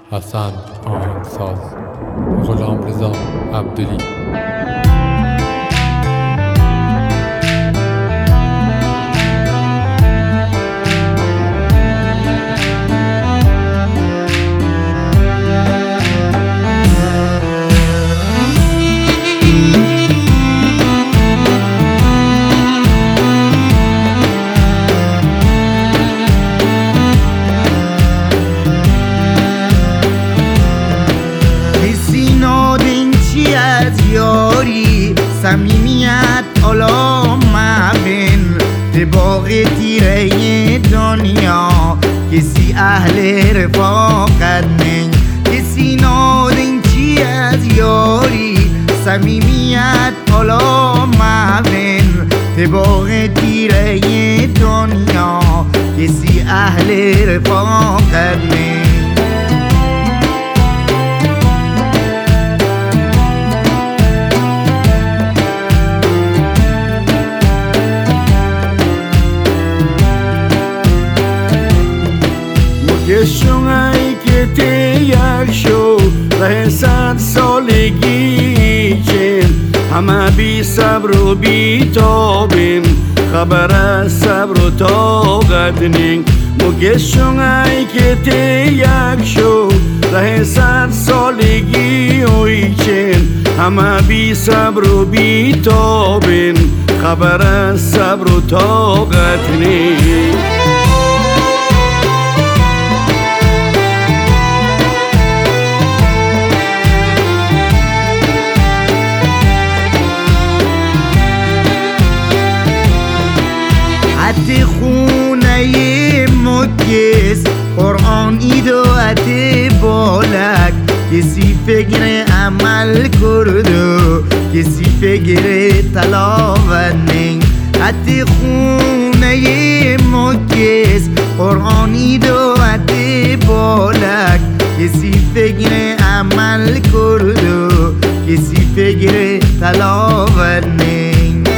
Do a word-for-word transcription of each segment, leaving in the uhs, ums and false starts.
حسن آهنگساز، غلامرضا عبدلی. صمیمیت حالا مبین به باغ تیره دنیا، کسی اهل رفاقت نین، کسی نادین چی از یاری. صمیمیت حالا مبین به باغ تیره دنیا، کسی اهل رفاقت نین. شونایی که تیار شو ره صد سالگی چین، همه بی صبر و بی تابین، خبر از صبر و طاقت نین. مگه شونایی که تیار شو ره صد سالگی اوی چین، همه بی صبر و بی تابین، خبر از صبر و طاقت نین. حتی خونه مکس قرآن ایدوات بالک، کسی فکر عمل کردو کسی فکر تلاوت نین. حتی خونه مکس قرآن ایدوات بالک، کسی فکر عمل کردو کسی فکر تلاوت نین.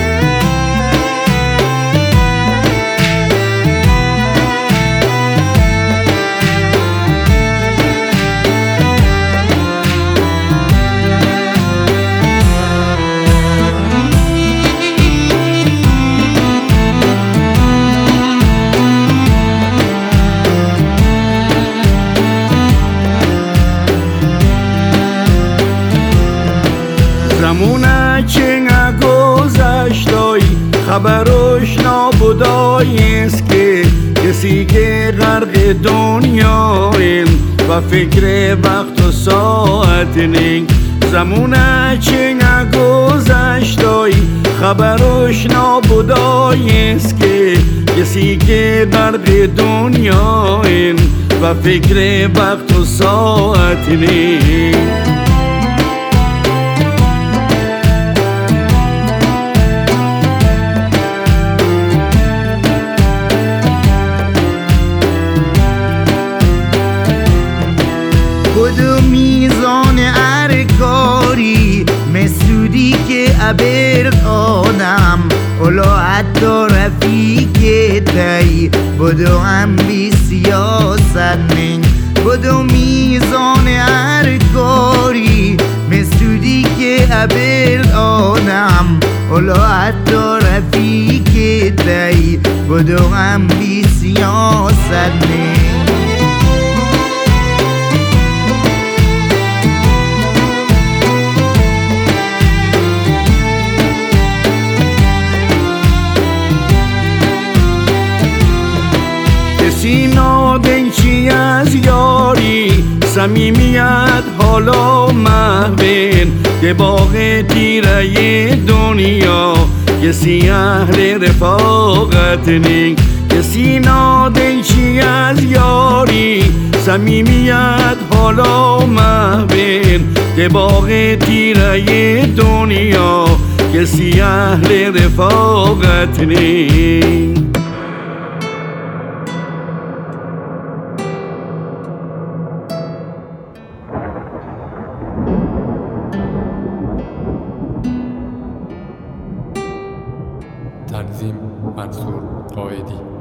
زمونه چه گذشتای خبرش نابودایست که کسی که غرق دنیاییم و فکر وقت و ساعت نین. زمونه چه گذشتای خبرش نابودایست که کسی که غرق دنیاییم و فکر وقت و ساعت نین. بدو میزان ارکاری مسعودی که ابر آدم، اولا حتی رفیق تایی بدو هم بی سیاست نین. بدو میزان ارکاری مسعودی که ابر آدم، اولا حتی رفیق تایی بدو هم بی سیاست نین. کسی نادین چی از یاری، صمیمیت حالا محوین که باغ تیره دنیا، کسی اهل رفاقت نین. کسی نادین چی از یاری، صمیمیت حالا محوین که باغ تیره دنیا، کسی اهل رفاقت نین. تنظیم منصور قائدی.